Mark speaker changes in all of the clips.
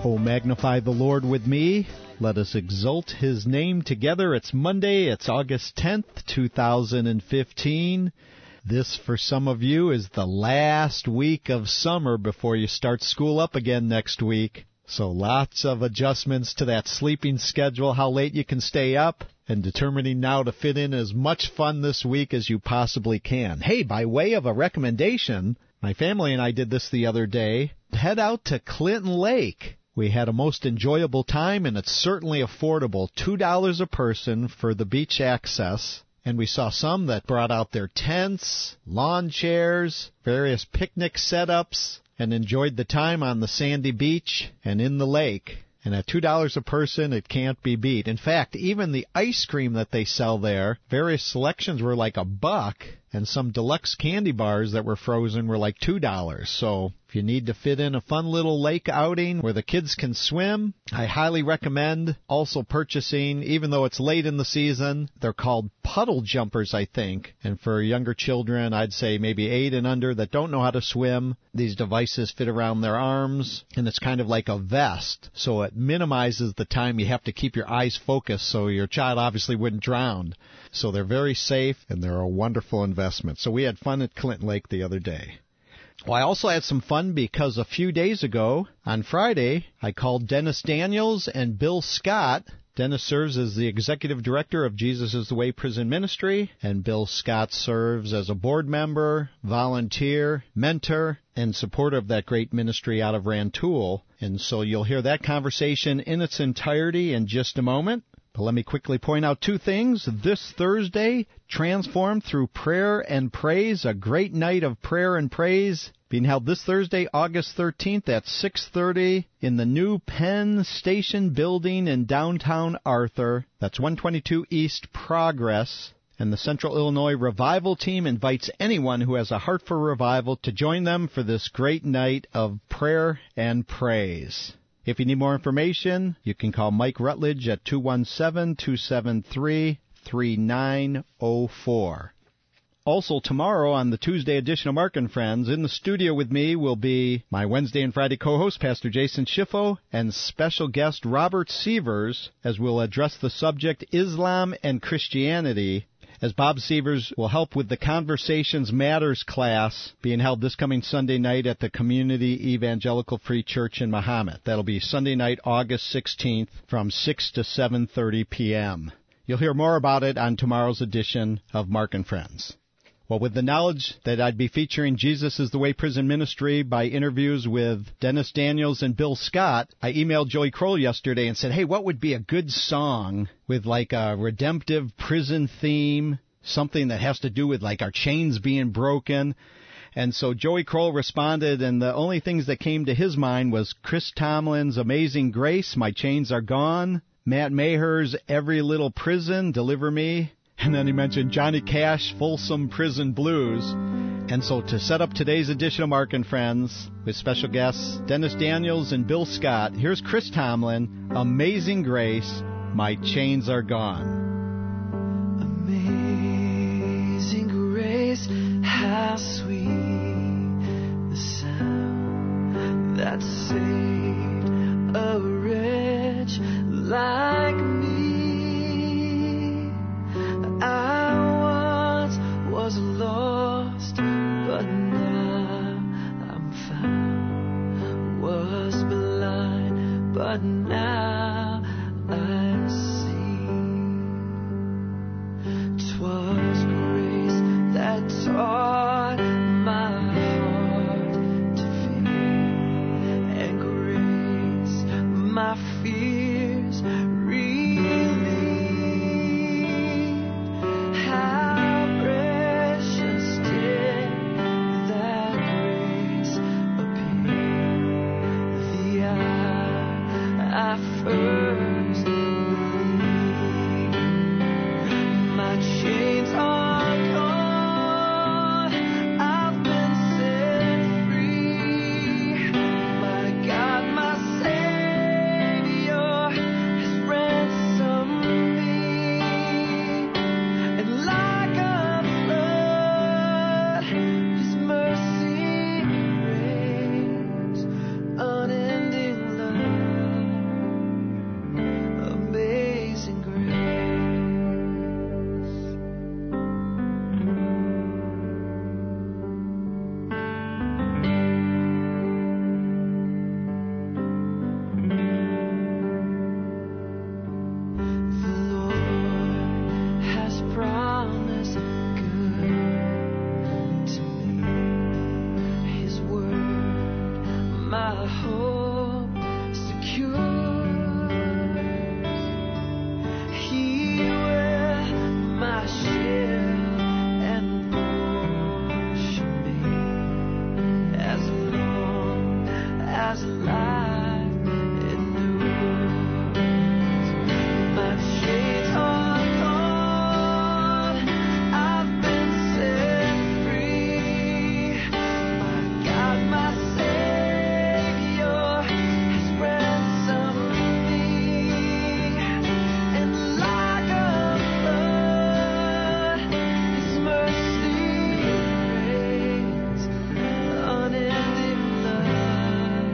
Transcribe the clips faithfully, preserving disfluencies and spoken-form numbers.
Speaker 1: Oh, magnify the Lord with me. Let us exalt His name together. It's Monday. It's August tenth, two thousand fifteen. This, for some of you, is the last week of summer before you start school up again next week. So lots of adjustments to that sleeping schedule, how late you can stay up, and determining now to fit in as much fun this week as you possibly can. Hey, by way of a recommendation, my family and I did this the other day. Head out to Clinton Lake. We had a most enjoyable time, and it's certainly affordable. two dollars a person for the beach access. And we saw some that brought out their tents, lawn chairs, various picnic setups, and enjoyed the time on the sandy beach and in the lake. And at two dollars a person, it can't be beat. In fact, even the ice cream that they sell there, various selections were like a buck, and some deluxe candy bars that were frozen were like two dollars. So if you need to fit in a fun little lake outing where the kids can swim, I highly recommend also purchasing, even though it's late in the season, they're called puddle jumpers, I think. And for younger children, I'd say maybe eight and under that don't know how to swim, these devices fit around their arms, and it's kind of like a vest. So it minimizes the time you have to keep your eyes focused so your child obviously wouldn't drown. So they're very safe, and they're a wonderful investment. So we had fun at Clinton Lake the other day. Well, I also had some fun because a few days ago, on Friday, I called Dennis Daniels and Bill Scott. Dennis serves as the executive director of Jesus is the Way Prison Ministry, and Bill Scott serves as a board member, volunteer, mentor, and supporter of that great ministry out of Rantoul. And so you'll hear that conversation in its entirety in just a moment. But let me quickly point out two things. This Thursday, Transformed Through Prayer and Praise, a great night of prayer and praise, being held this Thursday, August thirteenth at six thirty in the new Penn Station building in downtown Arthur. That's one twenty-two East Progress. And the Central Illinois Revival Team invites anyone who has a heart for revival to join them for this great night of prayer and praise. If you need more information, you can call Mike Rutledge at two one seven, two seven three, three nine zero four. Also, tomorrow on the Tuesday edition of Mark and Friends, in the studio with me will be my Wednesday and Friday co-host, Pastor Jason Schiffo, and special guest Robert Sievers, as we'll address the subject Islam and Christianity, as Bob Sievers will help with the Conversations Matters class being held this coming Sunday night at the Community Evangelical Free Church in Mahomet. That'll be Sunday night, August sixteenth, from six to seven thirty p.m. You'll hear more about it on tomorrow's edition of Mark and Friends. Well, with the knowledge that I'd be featuring Jesus is the Way Prison Ministry by interviews with Dennis Daniels and Bill Scott, I emailed Joey Kroll yesterday and said, hey, what would be a good song with like a redemptive prison theme, something that has to do with like our chains being broken? And so Joey Kroll responded, and the only things that came to his mind was Chris Tomlin's Amazing Grace, My Chains Are Gone, Matt Maher's Every Little Prison, Deliver Me, and then he mentioned Johnny Cash, Folsom Prison Blues. And so to set up today's edition of Mark and Friends with special guests Dennis Daniels and Bill Scott, here's Chris Tomlin, Amazing Grace, My Chains Are Gone.
Speaker 2: Amazing grace, how sweet the sound that saved a wretch like me. I once was lost, but now I'm found. Was blind, but now I see. 'Twas grace that taught my heart to fear, and grace my fears relieved. First believe my chains are gone, I've been set free. My God, my Savior as life endures. My chains are gone, I've been set free. My God, my Savior has ransomed me. And like a flood, His mercy reigns, unending love,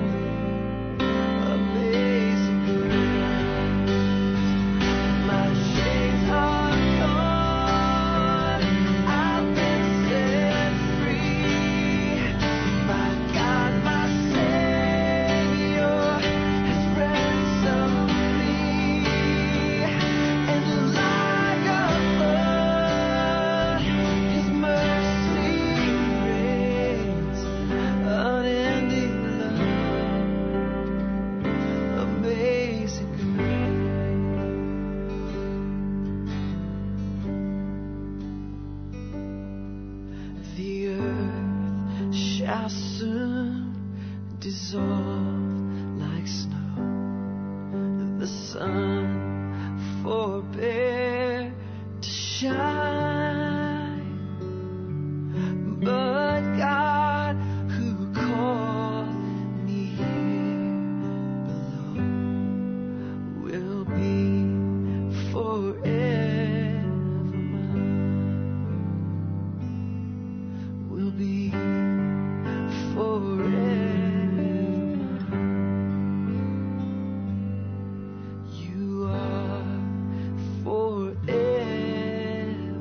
Speaker 2: amazing grace. My chains are gone, I've been set free. My God, my Savior has ransomed me. And like a flood, His mercy reigns, unending love, amazing grace. The earth shall soon dissolve like snow. The sun forbear to shine. But God, who called me here below, will be forever mine. Will be forever mine. You are forever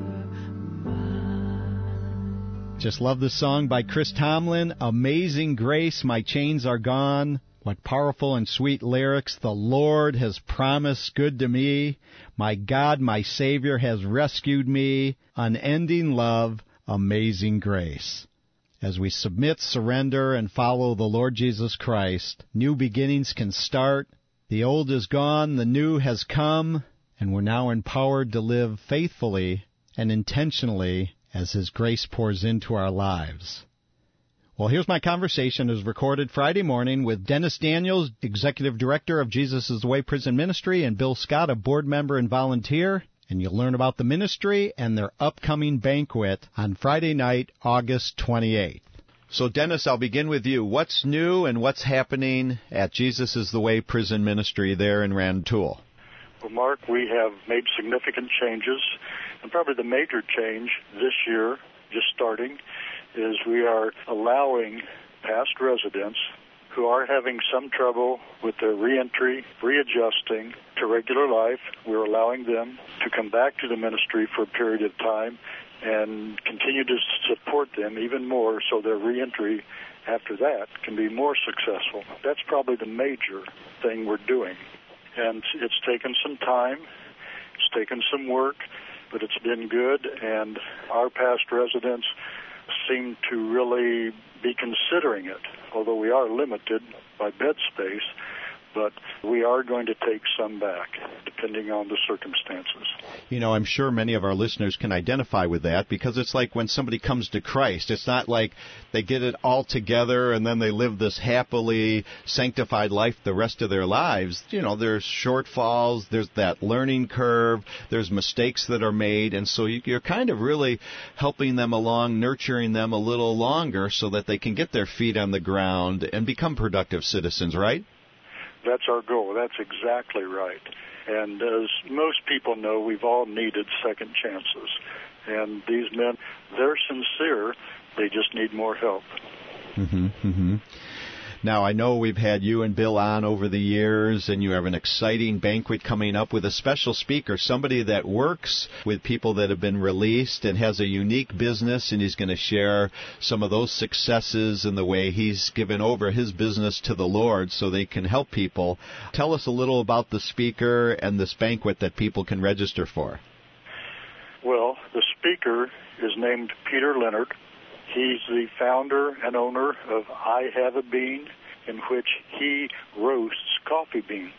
Speaker 2: mine.
Speaker 1: Just love the song by Chris Tomlin, Amazing Grace, My Chains Are Gone. What powerful and sweet lyrics. The Lord has promised good to me. My God, my Savior has rescued me. Unending love, amazing grace. As we submit, surrender, and follow the Lord Jesus Christ, new beginnings can start. The old is gone, the new has come, and we're now empowered to live faithfully and intentionally as His grace pours into our lives. Well, here's my conversation. It was recorded Friday morning with Dennis Daniels, Executive Director of Jesus is the Way Prison Ministry, and Bill Scott, a board member and volunteer. And you'll learn about the ministry and their upcoming banquet on Friday night, August twenty-eighth. So, Dennis, I'll begin with you. What's new and what's happening at Jesus is the Way Prison Ministry there in Rantoul?
Speaker 3: Well, Mark, we have made significant changes, and probably the major change this year, just starting, is we are allowing past residents who are having some trouble with their reentry, readjusting to regular life. We're allowing them to come back to the ministry for a period of time and continue to support them even more so their reentry after that can be more successful. That's probably the major thing we're doing. And it's taken some time, it's taken some work, but it's been good, and our past residents seem to really be considering it, although we are limited by bed space, but we are going to take some back, depending on the circumstances.
Speaker 1: You know, I'm sure many of our listeners can identify with that, because it's like when somebody comes to Christ. It's not like they get it all together and then they live this happily sanctified life the rest of their lives. You know, there's shortfalls, there's that learning curve, there's mistakes that are made, and so you're kind of really helping them along, nurturing them a little longer so that they can get their feet on the ground and become productive citizens, right?
Speaker 3: That's our goal. That's exactly right. And as most people know, we've all needed second chances. And these men, they're sincere. They just need more help.
Speaker 1: Mm-hmm, mm-hmm. Now, I know we've had you and Bill on over the years, and you have an exciting banquet coming up with a special speaker, somebody that works with people that have been released and has a unique business, and he's going to share some of those successes and the way he's given over his business to the Lord so they can help people. Tell us a little about the speaker and this banquet that people can register for.
Speaker 3: Well, the speaker is named Peter Leonard. He's the founder and owner of I Have a Bean, in which he roasts coffee beans.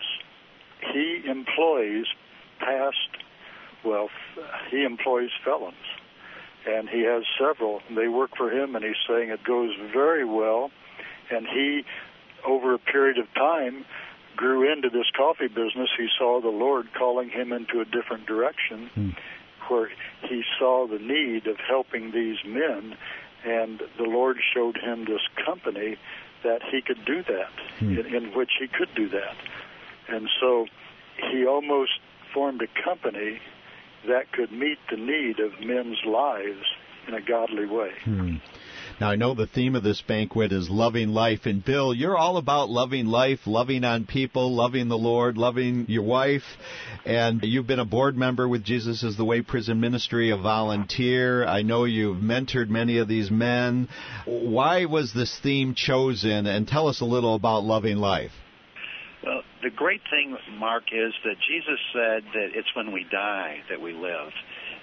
Speaker 3: He employs past, well, he employs felons, and he has several. They work for him, and he's saying it goes very well, and he over a period of time, grew into this coffee business. He saw the Lord calling him into a different direction, hmm. where he saw the need of helping these men, and the Lord showed him this company that he could do that, hmm. in, in which he could do that. And so he almost formed a company that could meet the need of men's lives in a godly way.
Speaker 1: Hmm. Now, I know the theme of this banquet is loving life. And, Bill, you're all about loving life, loving on people, loving the Lord, loving your wife. And you've been a board member with Jesus is the Way Prison Ministry, a volunteer. I know you've mentored many of these men. Why was this theme chosen? And tell us a little about loving life.
Speaker 4: Well, the great thing, Mark, is that Jesus said that it's when we die that we live.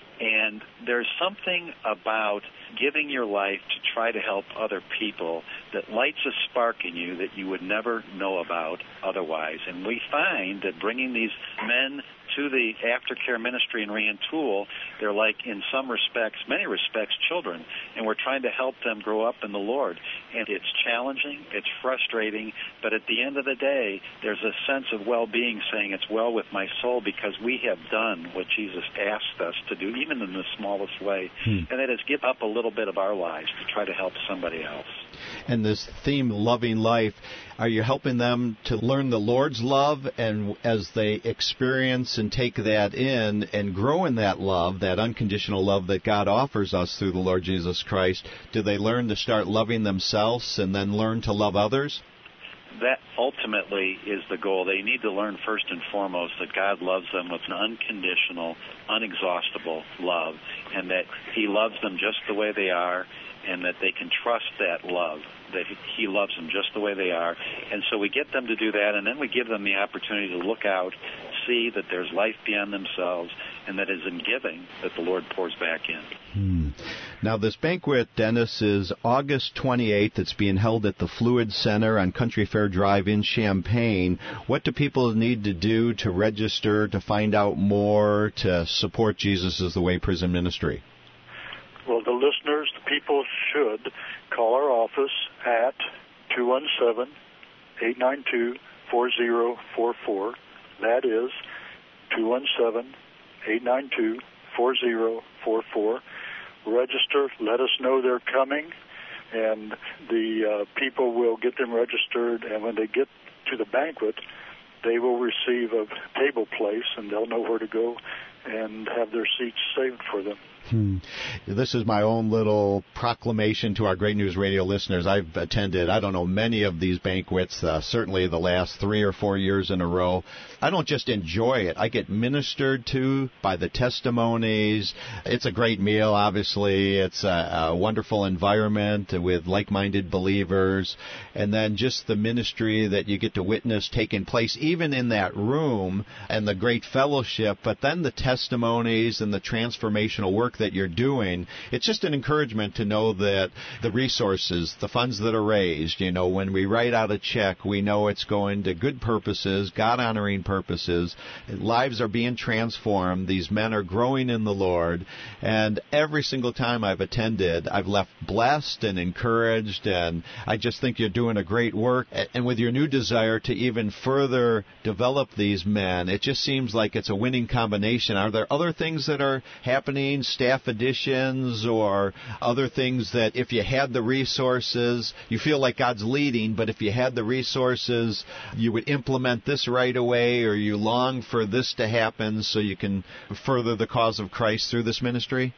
Speaker 4: And there's something about giving your life to try to help other people that lights a spark in you that you would never know about otherwise. And we find that bringing these men to the aftercare ministry in Rantoul, they're like, in some respects, many respects, children, and we're trying to help them grow up in the Lord. And it's challenging, it's frustrating, but at the end of the day, there's a sense of well-being, saying it's well with my soul because we have done what Jesus asked us to do, even in the smallest way, hmm. and that is give up a little bit of our lives to try to help somebody else.
Speaker 1: And this theme, loving life, are you helping them to learn the Lord's love, and as they experience and take that in and grow in that love, that unconditional love that God offers us through the Lord Jesus Christ, do they learn to start loving themselves and then learn to love others?
Speaker 4: That ultimately is the goal. They need to learn first and foremost that God loves them with an unconditional, unexhaustible love, and that He loves them just the way they are, and that they can trust that love, that He loves them just the way they are. And so we get them to do that, and then we give them the opportunity to look out, see that there's life beyond themselves, and that is in giving that the Lord pours back in.
Speaker 1: Hmm. Now, this banquet, Dennis, is August twenty-eighth. It's being held at the Fluid Center on Country Fair Drive in Champaign. What do people need to do to register, to find out more, to support Jesus is the Way Prison Ministry?
Speaker 3: Well, the listeners, the people should call our office at two one seven, eight nine two, four zero four four. That is two one seven, eight nine two, four zero four four. Register, let us know they're coming, and the uh, people will get them registered, and when they get to the banquet, they will receive a table place, and they'll know where to go and have their seats saved for them.
Speaker 1: Hmm. This is my own little proclamation to our Great News Radio listeners. I've attended, I don't know, many of these banquets, uh, certainly the last three or four years in a row. I don't just enjoy it. I get ministered to by the testimonies. It's a great meal, obviously. It's a, a wonderful environment with like-minded believers. And then just the ministry that you get to witness taking place, even in that room, and the great fellowship, but then the testimonies and the transformational work that you're doing. It's just an encouragement to know that the resources, the funds that are raised, you know, when we write out a check, we know it's going to good purposes, God-honoring purposes. Lives are being transformed. These men are growing in the Lord. And every single time I've attended, I've left blessed and encouraged, and I just think you're doing a great work. And with your new desire to even further develop these men, it just seems like it's a winning combination. Are there other things that are happening, staff additions or other things that if you had the resources, you feel like God's leading, but if you had the resources, you would implement this right away, or you long for this to happen so you can further the cause of Christ through this ministry?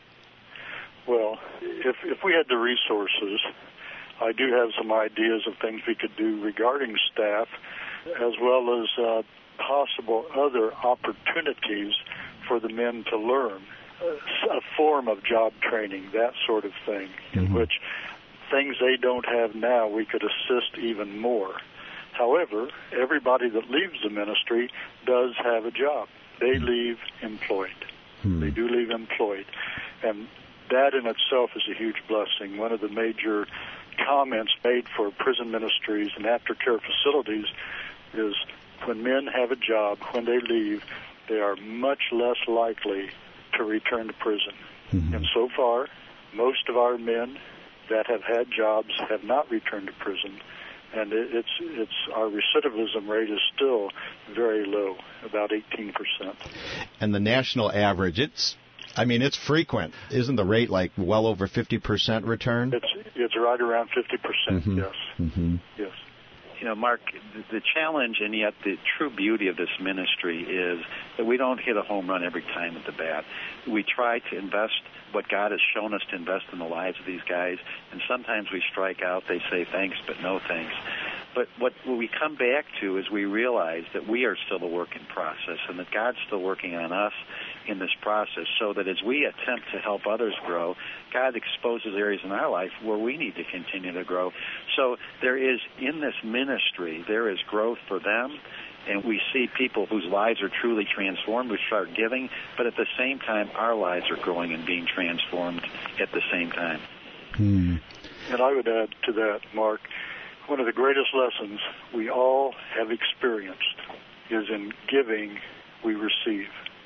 Speaker 3: Well, if if we had the resources, I do have some ideas of things we could do regarding staff, as well as uh, possible other opportunities for the men to learn. A form of job training, that sort of thing, in mm-hmm. which things they don't have now, we could assist even more. However, everybody that leaves the ministry does have a job. They mm-hmm. leave employed. Mm-hmm. They do leave employed. And that in itself is a huge blessing. One of the major comments made for prison ministries and aftercare facilities is when men have a job, when they leave, they are much less likely to return to prison. Mm-hmm. And so far, most of our men that have had jobs have not returned to prison. And it, it's it's our recidivism rate is still very low, about eighteen percent.
Speaker 1: And the national average, it's, I mean, it's frequent. Isn't the rate like well over fifty percent return?
Speaker 3: It's it's right around fifty percent,
Speaker 1: Mm-hmm.
Speaker 3: yes.
Speaker 1: Mm-hmm.
Speaker 3: Yes.
Speaker 4: You know, Mark, the challenge and yet the true beauty of this ministry is that we don't hit a home run every time at the bat. We try to invest what God has shown us to invest in the lives of these guys, and sometimes we strike out. They say thanks, but no thanks. But what we come back to is we realize that we are still a work in process and that God's still working on us in this process, so that as we attempt to help others grow, God exposes areas in our life where we need to continue to grow. So there is, in this ministry, there is growth for them, and we see people whose lives are truly transformed who start giving, but at the same time, our lives are growing and being transformed at the same time.
Speaker 1: Hmm.
Speaker 3: And I would add to that, Mark, one of the greatest lessons we all have experienced is in giving we receive.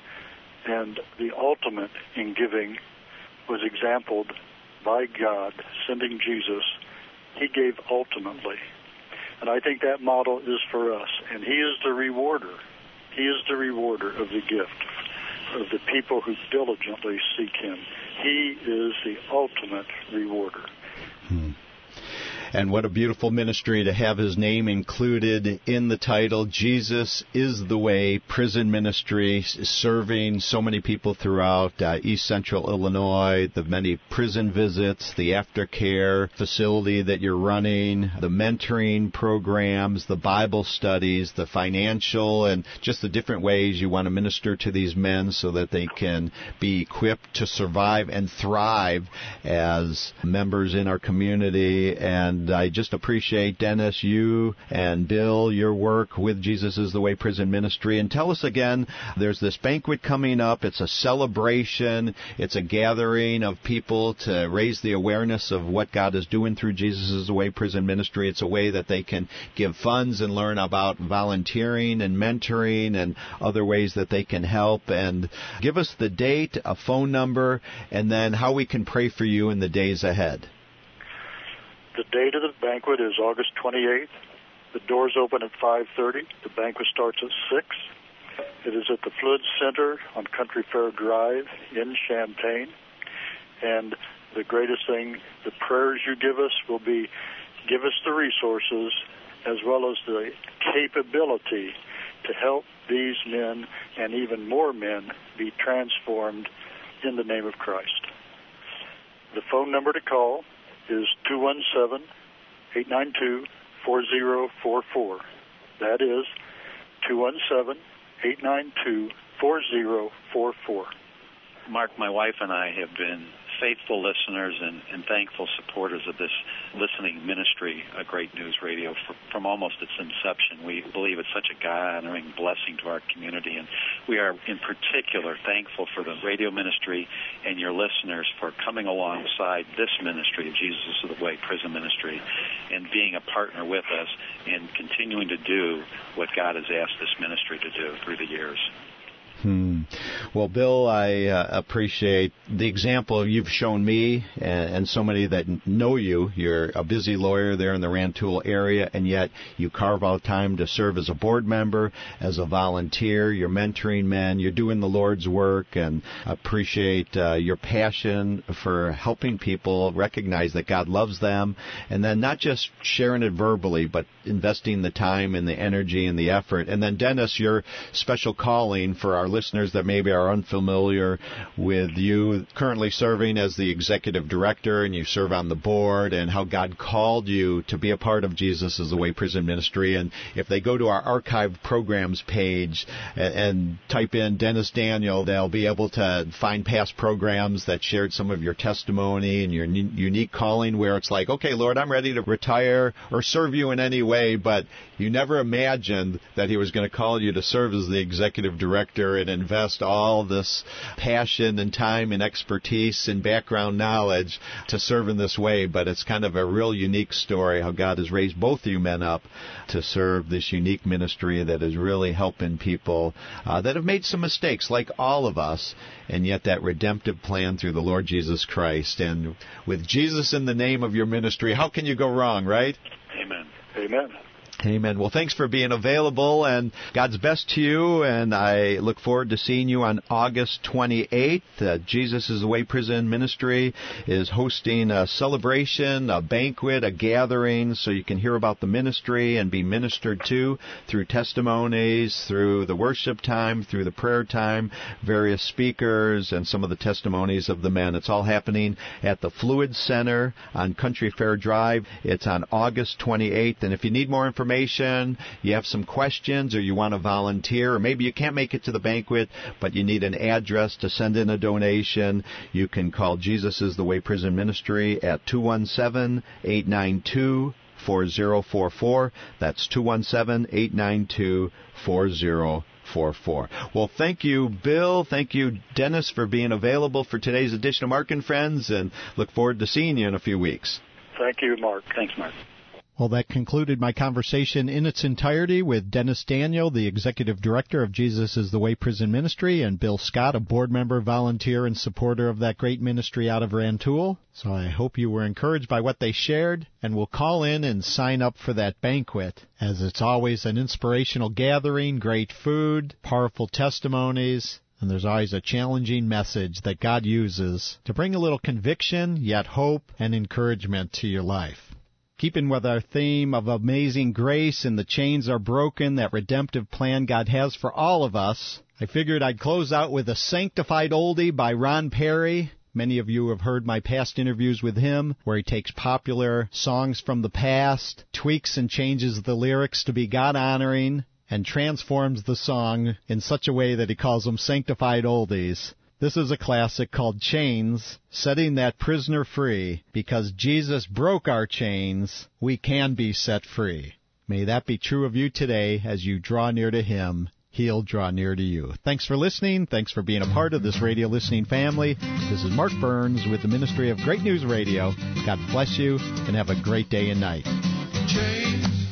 Speaker 3: And the ultimate in giving was exampled by God sending Jesus. He gave ultimately. And I think that model is for us. And he is the rewarder. He is the rewarder of the gift, of the people who diligently seek him. He is the ultimate rewarder.
Speaker 1: Hmm. And what a beautiful ministry to have his name included in the title. Jesus is the Way Prison Ministry, serving so many people throughout uh, East Central Illinois, the many prison visits, the aftercare facility that you're running, the mentoring programs, the Bible studies, the financial, and just the different ways you want to minister to these men so that they can be equipped to survive and thrive as members in our community. And I just appreciate, Dennis, you and Bill, your work with Jesus is the Way Prison Ministry. And tell us again, there's this banquet coming up. It's a celebration. It's a gathering of people to raise the awareness of what God is doing through Jesus is the Way Prison Ministry. It's a way that they can give funds and learn about volunteering and mentoring and other ways that they can help. And give us the date, a phone number, and then how we can pray for you in the days ahead.
Speaker 3: The date of the banquet is August twenty-eighth. The doors open at five thirty. The banquet starts at six. It is at the Flood Center on Country Fair Drive in Champaign. And the greatest thing, the prayers you give us will be, give us the resources as well as the capability to help these men and even more men be transformed in the name of Christ. The phone number to call is two one seven, eight nine two, four zero four four. That is two one seven, eight nine two, four zero four four.
Speaker 4: Mark, my wife and I have been faithful listeners and, and thankful supporters of this listening ministry, a Great News Radio, for, from almost its inception. We believe it's such a God-honoring blessing to our community, and we are in particular thankful for the radio ministry and your listeners for coming alongside this ministry of Jesus is the Way Prison Ministry and being a partner with us and continuing to do what God has asked this ministry to do through the years.
Speaker 1: Hmm. Well, Bill, I uh, appreciate the example you've shown me and, and so many that know you. You're a busy lawyer there in the Rantoul area, and yet you carve out time to serve as a board member, as a volunteer. You're mentoring men. You're doing the Lord's work, and appreciate uh, your passion for helping people recognize that God loves them, and then not just sharing it verbally, but investing the time and the energy and the effort. And then, Dennis, your special calling for our listeners that maybe are unfamiliar with you, currently serving as the executive director, and you serve on the board, and how God called you to be a part of Jesus is the Way Prison Ministry. And if they go to our archived programs page and, and type in Dennis Daniel, they'll be able to find past programs that shared some of your testimony and your n- unique calling, where it's like, okay, Lord, I'm ready to retire or serve you in any way, but you never imagined that he was going to call you to serve as the executive director and invest all this passion and time and expertise and background knowledge to serve in this way. But it's kind of a real unique story how God has raised both you men up to serve this unique ministry that is really helping people uh, that have made some mistakes, like all of us, and yet that redemptive plan through the Lord Jesus Christ. And with Jesus in the name of your ministry, how can you go wrong, right?
Speaker 4: Amen.
Speaker 3: Amen.
Speaker 1: Amen. Well, thanks for being available, and God's best to you, and I look forward to seeing you on August twenty-eighth. Uh, Jesus is the Way Prison Ministry is hosting a celebration, a banquet, a gathering, so you can hear about the ministry and be ministered to through testimonies, through the worship time, through the prayer time, various speakers, and some of the testimonies of the men. It's all happening at the Fluid Center on Country Fair Drive. It's on August twenty-eighth, and if you need more information, you have some questions, or you want to volunteer, or maybe you can't make it to the banquet, but you need an address to send in a donation, you can call Jesus is the Way Prison Ministry at two one seven, eight nine two, four zero four four. That's two one seven, eight nine two, four zero four four. Well, thank you, Bill. Thank you, Dennis, for being available for today's edition of Mark and Friends, and look forward to seeing you in a few weeks.
Speaker 3: Thank you, Mark.
Speaker 4: Thanks, Mark.
Speaker 1: Well, that concluded my conversation in its entirety with Dennis Daniel, the Executive Director of Jesus is the Way Prison Ministry, and Bill Scott, a board member, volunteer, and supporter of that great ministry out of Rantoul. So I hope you were encouraged by what they shared, and will call in and sign up for that banquet, as it's always an inspirational gathering, great food, powerful testimonies, and there's always a challenging message that God uses to bring a little conviction, yet hope and encouragement to your life. Keeping with our theme of amazing grace and the chains are broken, that redemptive plan God has for all of us, I figured I'd close out with a sanctified oldie by Ron Perry. Many of you have heard my past interviews with him, where he takes popular songs from the past, tweaks and changes the lyrics to be God-honoring, and transforms the song in such a way that he calls them sanctified oldies. This is a classic called Chains, setting that prisoner free. Because Jesus broke our chains, we can be set free. May that be true of you today. As you draw near to Him, He'll draw near to you. Thanks for listening. Thanks for being a part of this radio listening family. This is Mark Burns with the Ministry of Great News Radio. God bless you, and have a great day and night.
Speaker 2: Chains